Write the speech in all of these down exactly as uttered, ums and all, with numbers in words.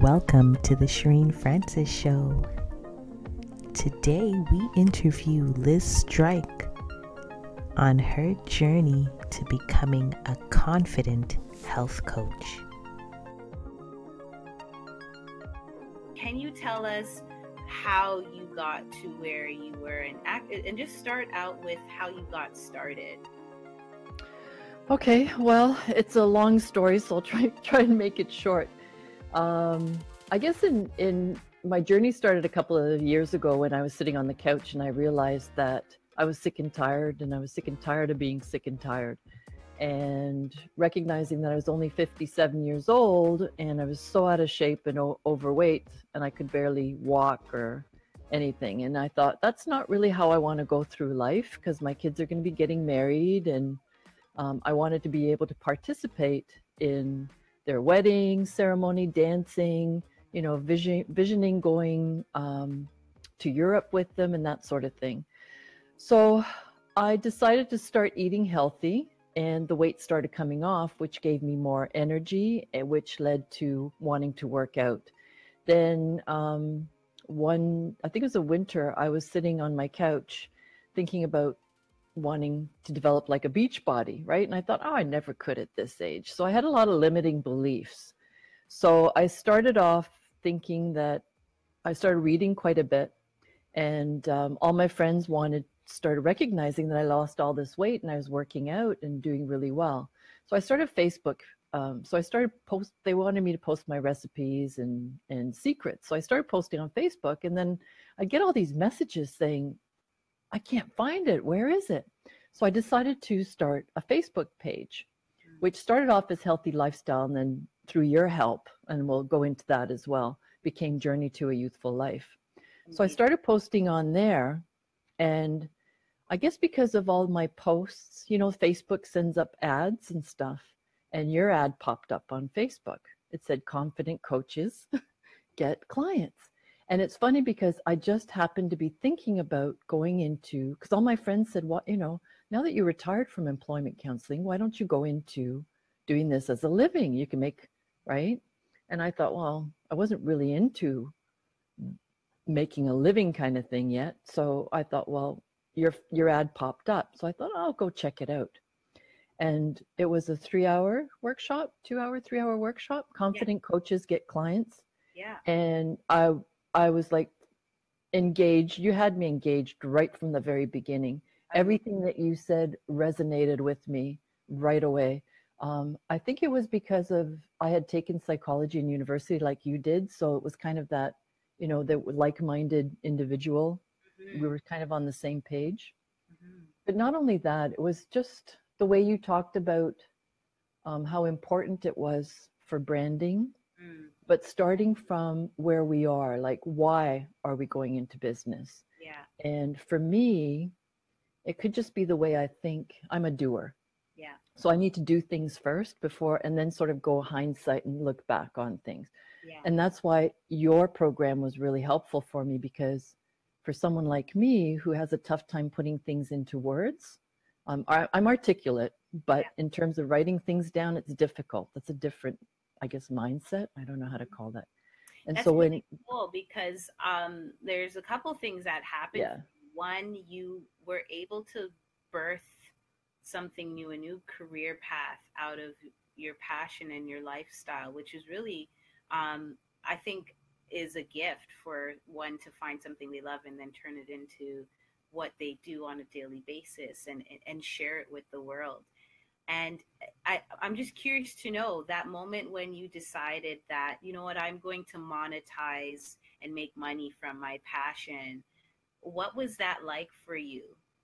Welcome to the Shereen Francis Show. Today we interview Liz Strike on her journey to becoming a confident health coach. Can you tell us how you got to where you were, and act, and just start out with how you got started? Okay, well, it's a long story, so I'll try try and make it short. Um, I guess in, in my journey started a couple of years ago when I was sitting on the couch and I realized that I was sick and tired, and I was sick and tired of being sick and tired, and recognizing that I was only fifty-seven years old and I was so out of shape and o- overweight, and I could barely walk or anything. And I thought, that's not really how I want to go through life, because my kids are going to be getting married, and um, I wanted to be able to participate in their wedding ceremony, dancing, you know, vision, visioning going um, to Europe with them and that sort of thing. So I decided to start eating healthy, and the weight started coming off, which gave me more energy, which led to wanting to work out. Then um, one, I think it was a winter, I was sitting on my couch thinking about wanting to develop like a beach body, right? And I thought, oh, I never could at this age. So I had a lot of limiting beliefs. So I started off thinking that I started reading quite a bit, and um, all my friends wanted started recognizing that I lost all this weight and I was working out and doing really well. So I started Facebook. Um, so I started post. They wanted me to post my recipes and and secrets. So I started posting on Facebook, and then I get all these messages saying, I can't find it. Where is it? So I decided to start a Facebook page, which started off as Healthy Lifestyle, and then through your help, and we'll go into that as well, became Journey to a Youthful Life. So I started posting on there, and I guess because of all my posts, you know, Facebook sends up ads and stuff, and your ad popped up on Facebook. It said, confident coaches get clients. And it's funny because I just happened to be thinking about going into, because all my friends said, what, you know, now that you're retired from employment counseling, why don't you go into doing this as a living? You can make, right? And I thought, well, I wasn't really into making a living kind of thing yet. So I thought, well, your your ad popped up. So I thought, I'll go check it out. And it was a three hour workshop, two hour, three hour workshop, Confident yeah. Coaches Get Clients. Yeah. And I I was like engaged. You had me engaged right from the very beginning. Everything that you said resonated with me right away. Um, I think it was because of I had taken psychology in university like you did. So it was kind of that, you know, that like-minded individual. Mm-hmm. We were kind of on the same page. Mm-hmm. But not only that, it was just the way you talked about um, how important it was for branding. Mm. But starting from where we are, like, why are we going into business? Yeah. And for me, it could just be the way I think. I'm a doer. Yeah. So I need to do things first before, and then sort of go hindsight and look back on things. Yeah. And that's why your program was really helpful for me, because for someone like me who has a tough time putting things into words, um, I, I'm articulate, but yeah. in terms of writing things down, it's difficult. That's a different, I guess, mindset. I don't know how to call that. And That's so when, really cool, because um, there's a couple things that happened. Yeah. One, you were able to birth something new, a new career path out of your passion and your lifestyle, which is really, um, I think, is a gift for one to find something they love and then turn it into what they do on a daily basis, and, and share it with the world. And I, I'm just curious to know that moment when you decided that, you know what, I'm going to monetize and make money from my passion. What was that like for you?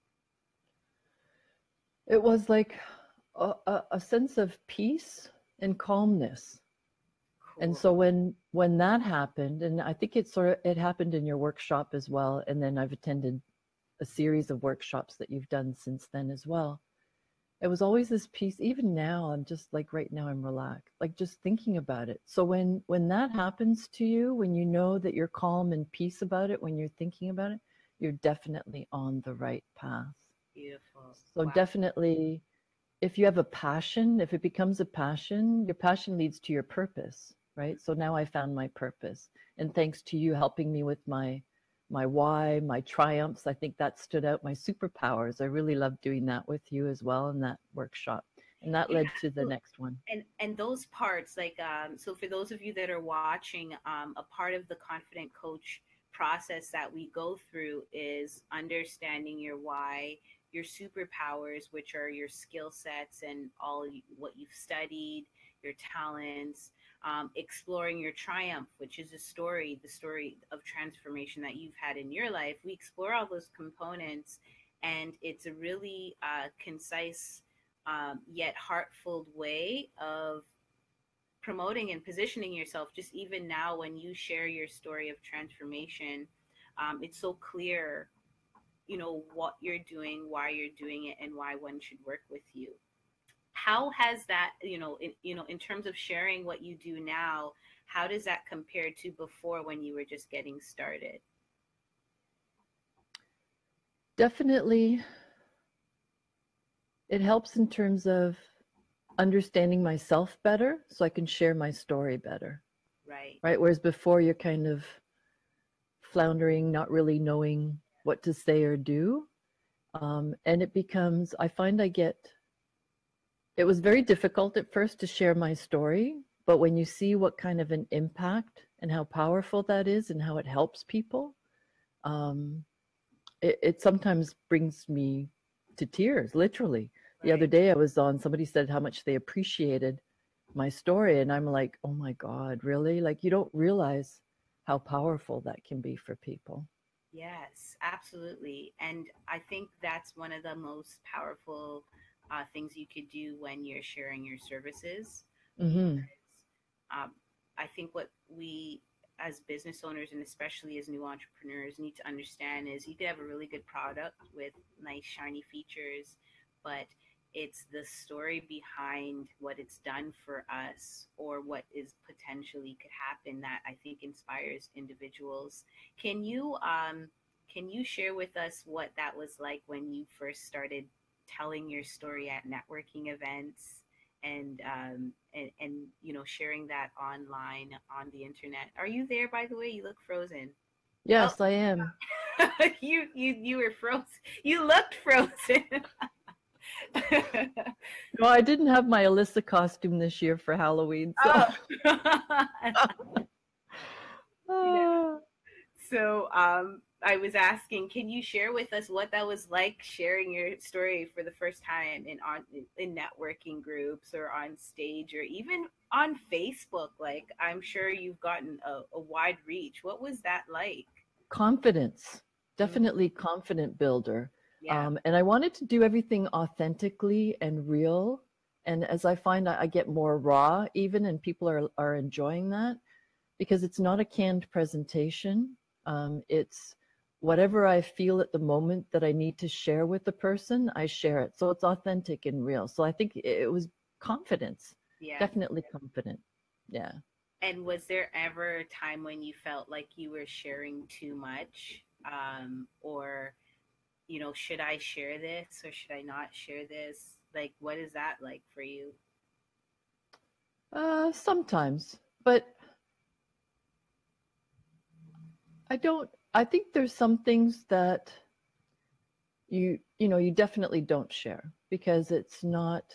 It was like a, a, a sense of peace and calmness. Cool. And so when when that happened, and I think it sort of it happened in your workshop as well, and then I've attended a series of workshops that you've done since then as well. It was always this peace. Even now, I'm just like, right now I'm relaxed, like just thinking about it. So when when that happens to you, when you know that you're calm and peace about it, when you're thinking about it, you're definitely on the right path. Beautiful. So wow. Definitely, if you have a passion, if it becomes a passion, your passion leads to your purpose. right? So now I found my purpose. And thanks to you helping me with my my why, my triumphs, I think that stood out. My superpowers. I really loved doing that with you as well in that workshop. And that Yeah. led to the next one. And and those parts, like um, so for those of you that are watching, um, a part of the Confident Coach process that we go through is understanding your why, your superpowers, which are your skill sets and all you, what you've studied, your talents, um, exploring your triumph, which is a story, the story of transformation that you've had in your life. We explore all those components, and it's a really uh, concise um, yet heartfelt way of promoting and positioning yourself. Just even now, when you share your story of transformation, um, it's so clear, you know, what you're doing, why you're doing it, and why one should work with you. How has that, you know, in, you know, in terms of sharing what you do now, how does that compare to before when you were just getting started? Definitely, it helps in terms of understanding myself better so I can share my story better. Right. Right. Whereas before you're kind of floundering, not really knowing what to say or do. Um, and it becomes, I find I get, it was very difficult at first to share my story, but when you see what kind of an impact and how powerful that is and how it helps people, um, it, it sometimes brings me to tears, literally. The Right. other day I was on, somebody said how much they appreciated my story. And I'm like, oh my God, really? Like, you don't realize how powerful that can be for people. Yes, absolutely. And I think that's one of the most powerful uh, things you could do when you're sharing your services. Mm-hmm. Um, I think what we as business owners and especially as new entrepreneurs need to understand is you could have a really good product with nice shiny features, but it's the story behind what it's done for us or what is potentially could happen that I think inspires individuals. Can you um can you share with us what that was like when you first started telling your story at networking events and um and, and you know sharing that online on the internet? Are you there, by the way? You look frozen. Oh, Yes, I am. you you you were frozen. You looked frozen. No, I didn't have my Alyssa costume this year for Halloween. So, Oh. Yeah. Ah. So um, I was asking, can you share with us what that was like sharing your story for the first time in on in networking groups or on stage or even on Facebook? Like, I'm sure you've gotten a, a wide reach. What was that like? Confidence, Mm, definitely confident builder. yeah. Um, and I wanted to do everything authentically and real. And as I find, I, I get more raw even, and people are, are enjoying that because it's not a canned presentation. Um, it's whatever I feel at the moment that I need to share with the person, I share it. So it's authentic and real. So I think it was confidence, Yeah. definitely confident. Yeah. And was there ever a time when you felt like you were sharing too much? Um, or, you know, should I share this or should I not share this? Like, what is that like for you? Uh, sometimes, but I don't, I think there's some things that you, you know, you definitely don't share because it's not,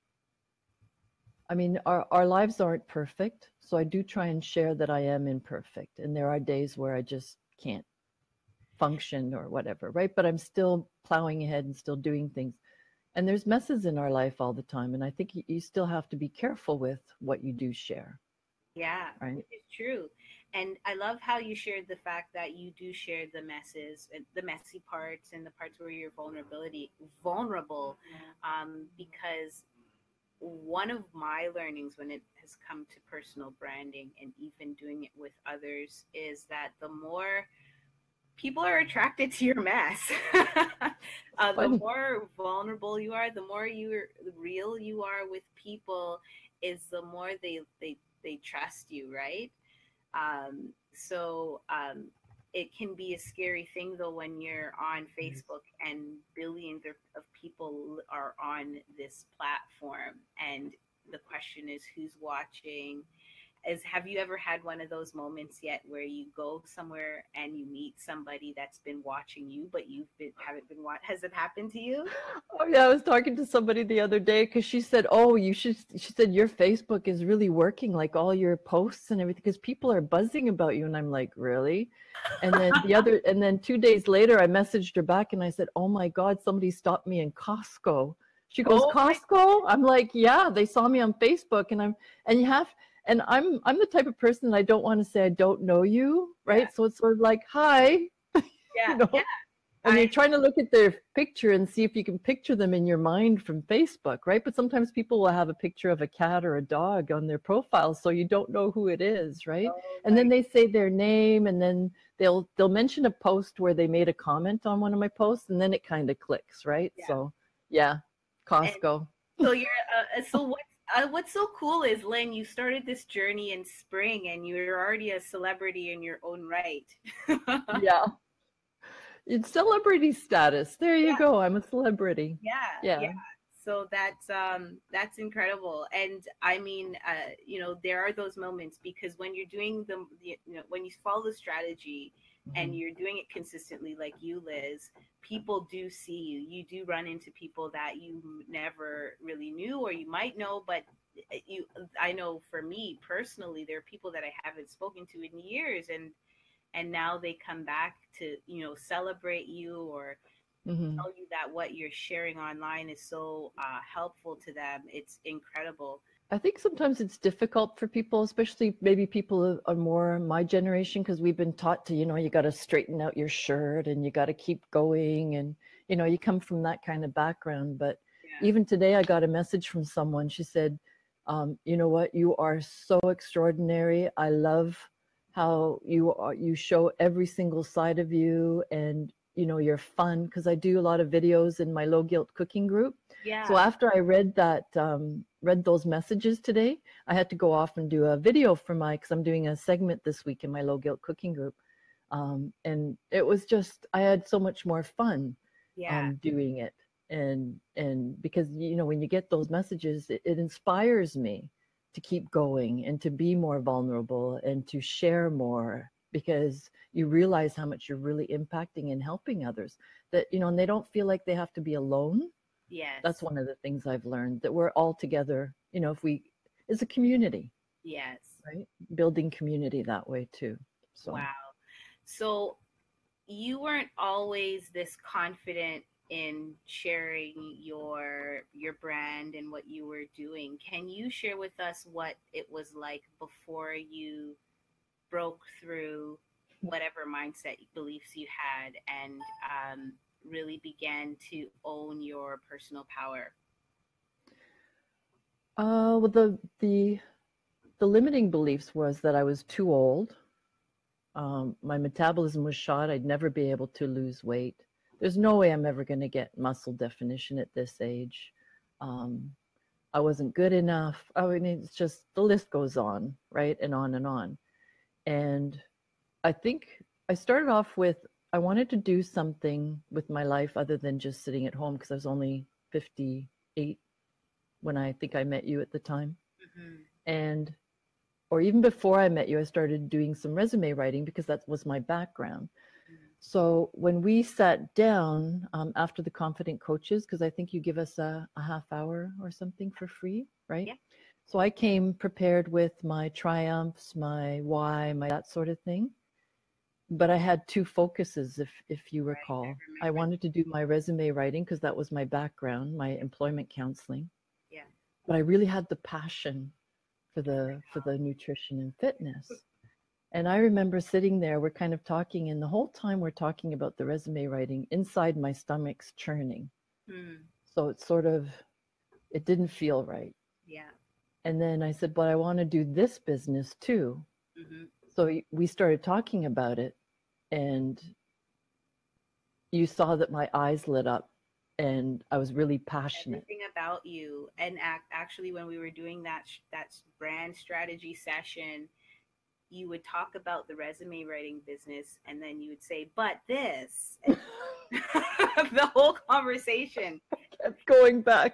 I mean, our, our lives aren't perfect. So I do try and share that I am imperfect. And there are days where I just can't function or whatever, right? But I'm still plowing ahead and still doing things. And there's messes in our life all the time. And I think you, you still have to be careful with what you do share, Yeah, right? which is true. And I love how you shared the fact that you do share the messes, and the messy parts, and the parts where you're vulnerability vulnerable, um, because one of my learnings when it has come to personal branding and even doing it with others is that the more people are attracted to your mess. uh, the Funny. more vulnerable you are, the more you real you are with people, is the more they they they trust you, right? Um, so um, it can be a scary thing though when you're on Facebook and billions of, of people are on this platform, and the question is who's watching, is, have you ever had one of those moments yet where you go somewhere and you meet somebody that's been watching you, but you've been haven't been watched? Has it happened to you? Oh yeah, I was talking to somebody the other day because she said, "Oh, you should." She said your Facebook is really working, like all your posts and everything, because people are buzzing about you. And I'm like, really? And then the other, and then two days later, I messaged her back and I said, "Oh my God, somebody stopped me in Costco." She goes, Oh my- "Costco?" I'm like, "Yeah, they saw me on Facebook." And I'm, and you have. And I'm I'm the type of person that I don't want to say I don't know you, right? Yeah. So it's sort of like, hi, Yeah, you know? yeah. And I- you're trying to look at their picture and see if you can picture them in your mind from Facebook, right? But sometimes people will have a picture of a cat or a dog on their profile, so you don't know who it is, right? Oh And then my- they say their name, and then they'll they'll mention a post where they made a comment on one of my posts, and then it kind of clicks, right? Yeah. So yeah, Costco. So you're uh, so what? Uh, what's so cool is, Lynn, you started this journey in spring, and you're already a celebrity in your own right. Yeah. It's celebrity status. There you Yeah. go. I'm a celebrity. Yeah, Yeah. yeah. So that's um that's incredible. And I mean, uh, you know, there are those moments, because when you're doing the, the you know, when you follow the strategy and Mhm. you're doing it consistently, like you, Liz, people do see you. You do run into people that you never really knew, or you might know, but you, I know for me personally, there are people that I haven't spoken to in years, and and now they come back to, you know, celebrate you, or Mhm. tell you that what you're sharing online is so uh, helpful to them. It's incredible. I think sometimes it's difficult for people, especially maybe people who are more my generation, because we've been taught to, you know, you got to straighten out your shirt and you got to keep going. And, you know, you come from that kind of background. But Yeah. even today, I got a message from someone. She said, um, you know what, you are so extraordinary. I love how you are, you show every single side of you, and, you know, you're fun, because I do a lot of videos in my low guilt cooking group. Yeah. So after I read that, um, read those messages today, I had to go off and do a video for my, because I'm doing a segment this week in my low guilt cooking group. Um, and it was just, I had so much more fun yeah. um, doing it. And, and because, you know, when you get those messages, it, it inspires me to keep going and to be more vulnerable and to share more, because you realize how much you're really impacting and helping others, that, you know, and they don't feel like they have to be alone. Yes. That's one of the things I've learned, that we're all together, you know, if we, it's a community. Yes. Right? Building community that way too. So. Wow. So you weren't always this confident in sharing your your brand and what you were doing. Can you share with us what it was like before you broke through whatever mindset beliefs you had, and um, really began to own your personal power? Uh, well, the the the limiting beliefs was that I was too old. Um, my metabolism was shot. I'd never be able to lose weight. There's no way I'm ever going to get muscle definition at this age. Um, I wasn't good enough. I mean, it's just, the list goes on, right? And on and on. And I think I started off with, I wanted to do something with my life other than just sitting at home, because I was only fifty-eight when I think I met you at the time. Mm-hmm. And, or even before I met you, I started doing some resume writing because that was my background. Mm-hmm. So when we sat down um, after the Confident Coaches, because I think you give us a, a half hour or something for free, right? Yeah. So I came prepared with my triumphs, my why, my that sort of thing. But I had two focuses, if if you recall. Right, I, I wanted to do my resume writing because that was my background, my employment counseling. Yeah. But I really had the passion for the for the nutrition and fitness. And I remember sitting there, we're kind of talking, and the whole time we're talking about the resume writing, inside my stomach's churning. Mm. So it's sort of, it didn't feel right. Yeah. And then I said, but I want to do this business too. Mm-hmm. So we started talking about it, and you saw that my eyes lit up, and I was really passionate. Everything about you. And ac- actually, when we were doing that sh- that brand strategy session, you would talk about the resume writing business, and then you would say, but this, the whole conversation kept going back.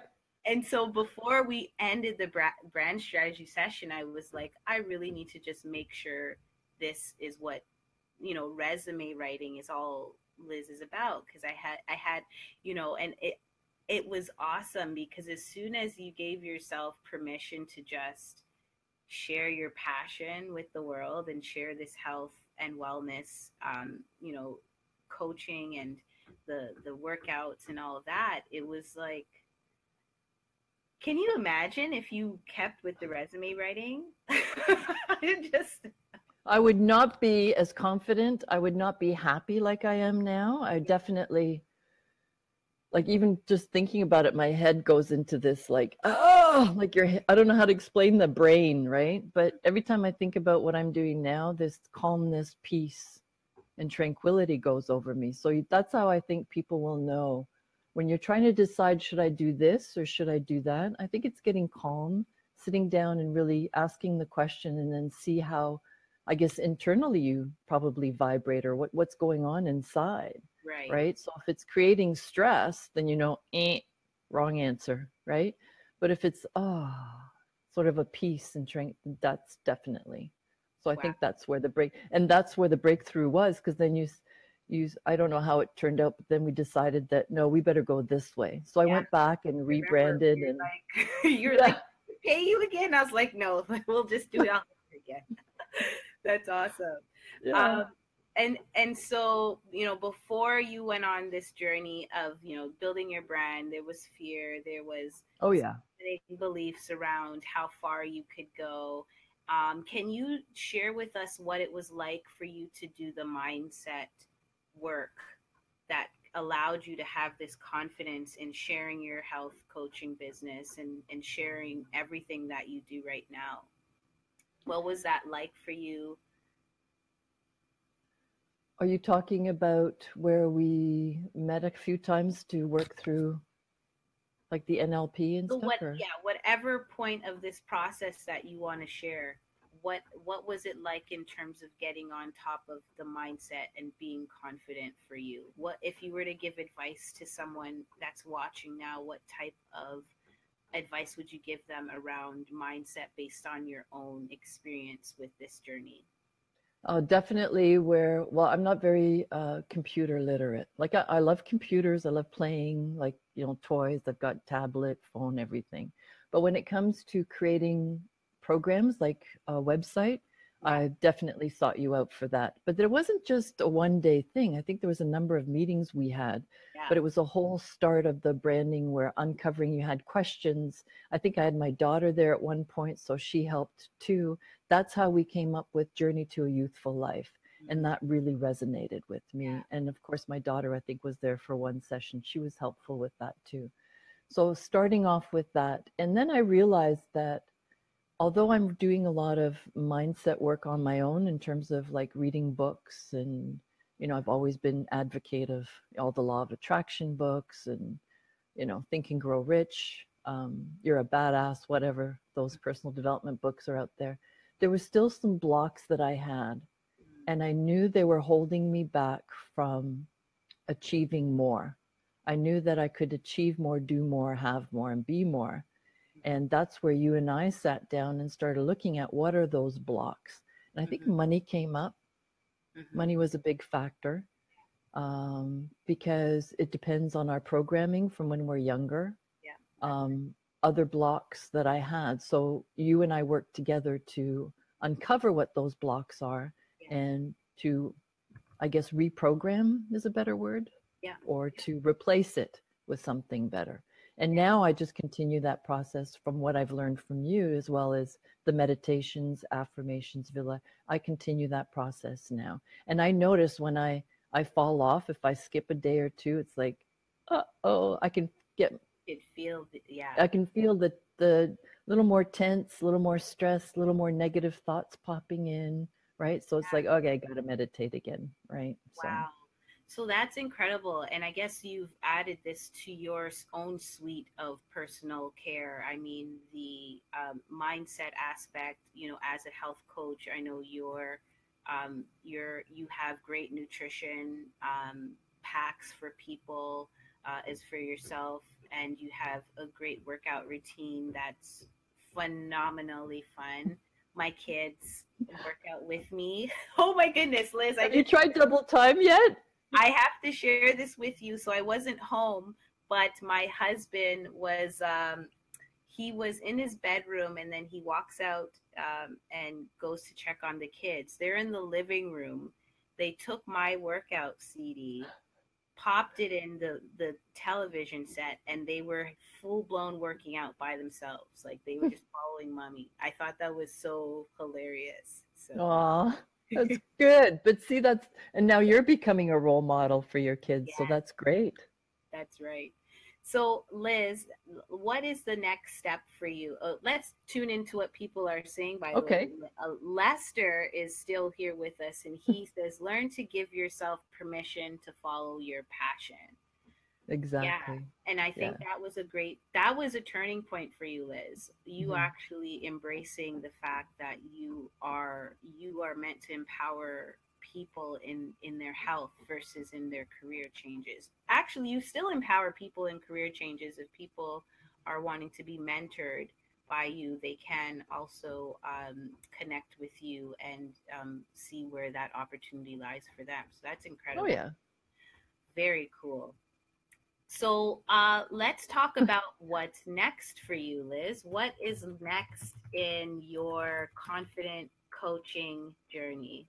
and so before we ended the bra- brand strategy session, I was like, I really need to just make sure this is what, you know, resume writing is all Liz is about. Cause I had, I had, you know, and it, it was awesome because as soon as you gave yourself permission to just share your passion with the world and share this health and wellness, um, you know, coaching and the the workouts and all of that, it was like, can you imagine if you kept with the resume writing? It just I would not be as confident. I would not be happy like I am now. I definitely, like, even just thinking about it, my head goes into this, like, oh, like your, I don't know how to explain the brain, right? But every time I think about what I'm doing now, this calmness, peace, and tranquility goes over me. So that's how I think people will know when you're trying to decide, should I do this or should I do that? I think it's getting calm, sitting down and really asking the question, and then see how, I guess, internally you probably vibrate, or what, what's going on inside, right. right? So if it's creating stress, then you know, eh, wrong answer, right? But if it's, ah, oh, sort of a peace and strength, that's definitely. So I Wow. think that's where the break, and that's where the breakthrough was, because then you, you, I don't know how it turned out, but then we decided that no, we better go this way. So I Yeah. went back and Remember, rebranded, you're and like, you're yeah. like, pay you again. I was like, no, we'll just do it all over again. That's awesome. Yeah. Um, and and so, you know, before you went on this journey of, you know, building your brand, there was fear, there was Oh yeah. beliefs around how far you could go. Um, can you share with us what it was like for you to do the mindset work that allowed you to have this confidence in sharing your health coaching business and, and sharing everything that you do right now? What was that like for you? Are you talking about where we met a few times to work through, like, the N L P and So stuff, what, or? yeah, whatever point of this process that you want to share, what what was it like in terms of getting on top of the mindset and being confident for you? What if you were to give advice to someone that's watching now, what type of advice would you give them around mindset based on your own experience with this journey? Uh, definitely where, well, I'm not very uh, computer literate. Like, I, I love computers. I love playing, like, you know, toys. I've got tablet, phone, everything. But when it comes to creating programs like a website, Yeah. I definitely sought you out for that. But there wasn't just a one day thing. I think there was a number of meetings we had, Yeah. but it was a whole start of the branding where uncovering, you had questions. I think I had my daughter there at one point, so she helped too. That's how we came up with Journey to a Youthful Life. And that really resonated with me. Yeah. And of course, my daughter, I think, was there for one session. She was helpful with that too. So starting off with that. And then I realized that although I'm doing a lot of mindset work on my own in terms of like reading books, and, you know, I've always been advocate of all the law of attraction books, and, you know, Think and Grow Rich, um, You're a Badass, whatever, those personal development books are out there. There were still some blocks that I had, and I knew they were holding me back from achieving more. I knew that I could achieve more, do more, have more, and be more. And that's where you and I sat down and started looking at what are those blocks. And I think Mm-hmm. money came up. Mm-hmm. Money was a big factor, um, because it depends on our programming from when we're younger. Yeah. Um, other blocks that I had. So you and I worked together to uncover what those blocks are, Yeah. and to, I guess, reprogram is a better word, Yeah. or to replace it with something better. And Yeah. now I just continue that process from what I've learned from you, as well as the meditations, affirmations, Villa. I continue that process now. And I notice when I, I fall off, if I skip a day or two, it's like, uh-oh, I can get, It feels, yeah. I can feel the, the little more tense, a little more stress, a little more negative thoughts popping in, right? So it's like, okay, I got to meditate again, right? So. Wow. So that's incredible. And I guess you've added this to your own suite of personal care. I mean, the um, mindset aspect, you know, as a health coach, I know you're, um, you're, you have great nutrition um, packs for people, uh, as for yourself. and you have a great workout routine that's phenomenally fun. My kids work out with me. Oh my goodness, Liz! I Have you just, tried double time yet? I have to share this with you. So I wasn't home, but my husband was. Um, he was in his bedroom, and then he walks out um, and goes to check on the kids. They're in the living room. They took my workout C D, popped it in the the television set, and they were full blown working out by themselves. Like they were just following mommy. I thought that was so hilarious. So Aw, that's good. But see, that's, and now you're becoming a role model for your kids. So yeah, that's great. that's right. So Liz, what is the next step for you? Uh, let's tune into what people are saying. By the way, Okay. uh, Lester is still here with us, and he says, "Learn to give yourself permission to follow your passion." Yeah. Exactly. And I Yeah. think that was a great, that was a turning point for you, Liz. You Mhm. actually embracing the fact that you are, you are meant to empower people in, in their health versus in their career changes. Actually, you still empower people in career changes. If people are wanting to be mentored by you, they can also um, connect with you and um, see where that opportunity lies for them. So that's Oh, incredible. yeah. Very cool. So uh, let's talk about what's next for you, Liz. What is next in your confident coaching journey?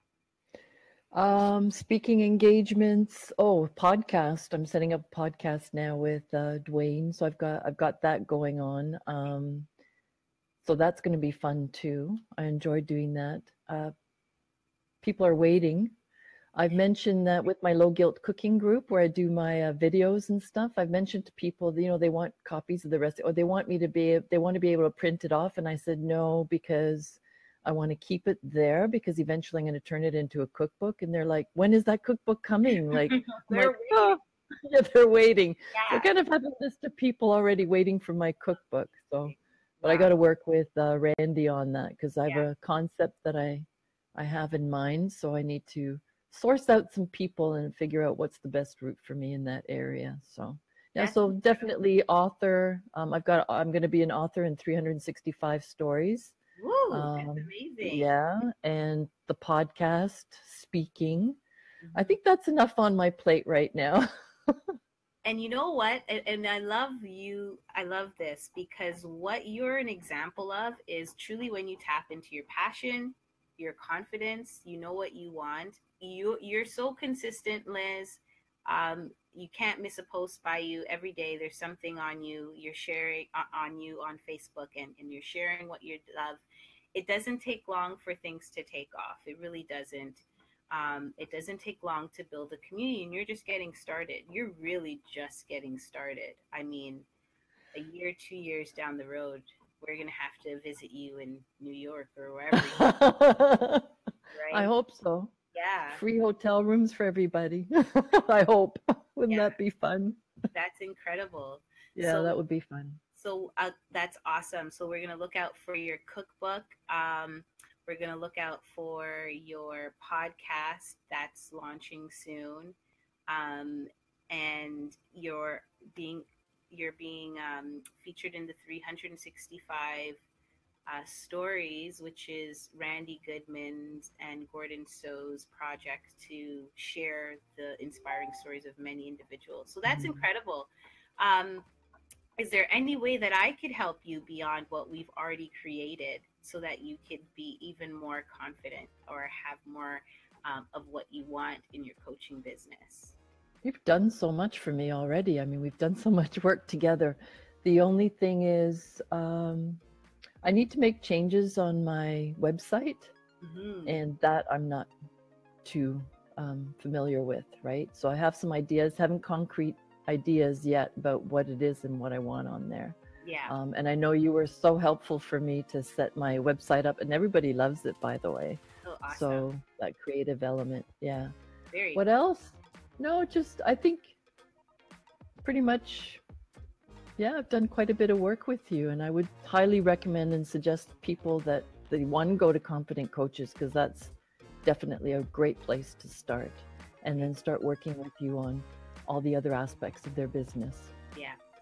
Um, speaking engagements. Oh, podcast. I'm setting up a podcast now with uh, Dwayne. So I've got I've got that going on. Um, so that's going to be fun too. I enjoy doing that. Uh, people are waiting. I've mentioned that with my low guilt cooking group where I do my uh, videos and stuff. I've mentioned to people, you know, they want copies of the rest, or they want me to be, they want to be able to print it off. And I said, no, because I want to keep it there because eventually I'm going to turn it into a cookbook. And they're like, when is that cookbook coming? Like, I'm They're like, waiting. oh, yeah, they're waiting. So I Yeah. kind of have a list of people already waiting for my cookbook. So, but I Wow. got to work with uh, Randy on that because I have Yeah. a concept that I, I have in mind. So I need to source out some people and figure out what's the best route for me in that area. So yeah, That's so definitely author. Um, I've got, I'm going to be an author in three hundred sixty-five stories. woo, that's Um, amazing. yeah, and the podcast, speaking. I Mhm. think that's enough on my plate right now. And you know what? And, and I love you. I love this because what you're an example of is truly when you tap into your passion, your confidence, you know what you want. You you're so consistent, Liz. Um, you can't miss a post by you every day. There's something on you. You're sharing uh, on you on Facebook, and, and you're sharing what you love. It doesn't take long for things to take off. It really doesn't. Um, it doesn't take long to build a community, and you're just getting started. You're really just getting started. I mean, a year, two years down the road, we're gonna have to visit you in New York or wherever, you I right? hope so. Yeah, Free hotel rooms for everybody. I hope. Wouldn't yeah, that be fun? that's incredible. Yeah, that So, would be fun. so uh, that's awesome. So we're gonna look out for your cookbook. Um, we're gonna look out for your podcast that's launching soon, um, and you're being you're being um, featured in the three hundred sixty-five uh, stories, which is Randy Goodman's and Gordon Stowe's project to share the inspiring stories of many individuals. So that's Mhm. incredible. Um, is there any way that I could help you beyond what we've already created so that you could be even more confident or have more um, of what you want in your coaching business? You've done so much for me already. I mean, we've done so much work together. The only thing is, um, I need to make changes on my website, Mm-hmm. and that I'm not too um, familiar with, right? So I have some ideas, haven't concrete ideas yet about what it is and what I want on there. Yeah. Um, and I know you were so helpful for me to set my website up, and everybody loves it, by the way. Oh, awesome. So that creative element, yeah. Very What cool. else? No, just I think pretty much, yeah, I've done quite a bit of work with you, and I would highly recommend and suggest people that they one go to Confident Coaches because that's definitely a great place to start, and then start working with you on all the other aspects of their business. Yeah.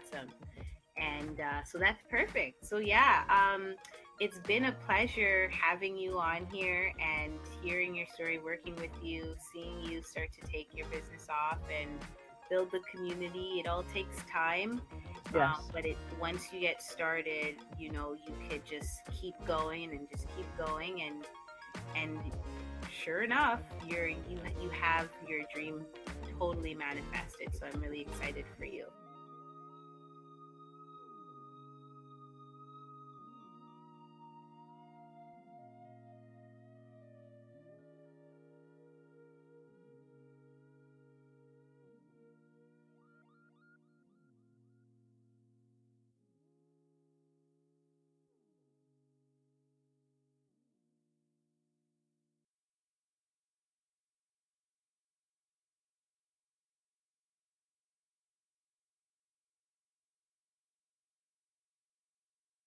awesome. And uh, so that's perfect. So yeah, um, it's been a pleasure having you on here and hearing your story, working with you, seeing you start to take your business off and build the community. It all takes time, Yes. um, but it once you get started, you know, you could just keep going and just keep going, and and sure enough, you're you you have your dream totally manifested. So I'm really excited for you.